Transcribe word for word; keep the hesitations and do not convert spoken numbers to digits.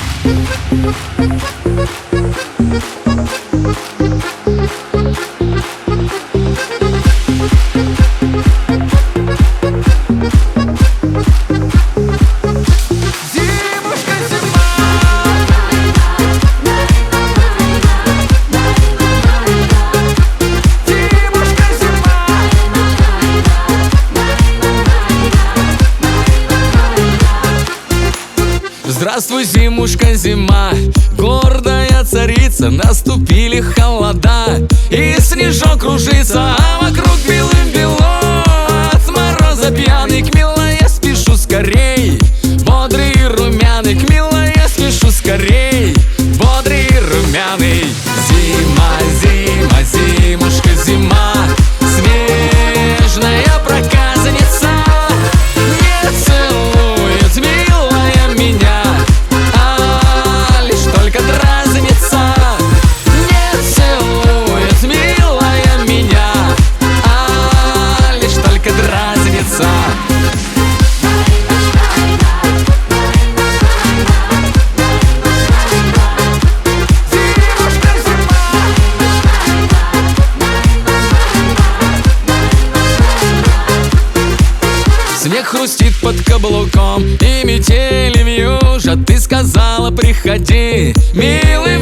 Здравствуй, зимушка, зима, гордая царица. Наступили холода, и снежок кружится, а вокруг белым-бело. От мороза пьяный, к милой я спешу скорей. Бодрый и румяный, к милой я спешу скорей. Бодрый и румяный. Зима, зима, зимушка, зима, снежная проказница не целует милая меня, а лишь только дразнится. Не целует милая меня, а лишь только дразнится. Снег хрустит под каблуком, и метели вьюжат. Ты сказала, приходи, милый.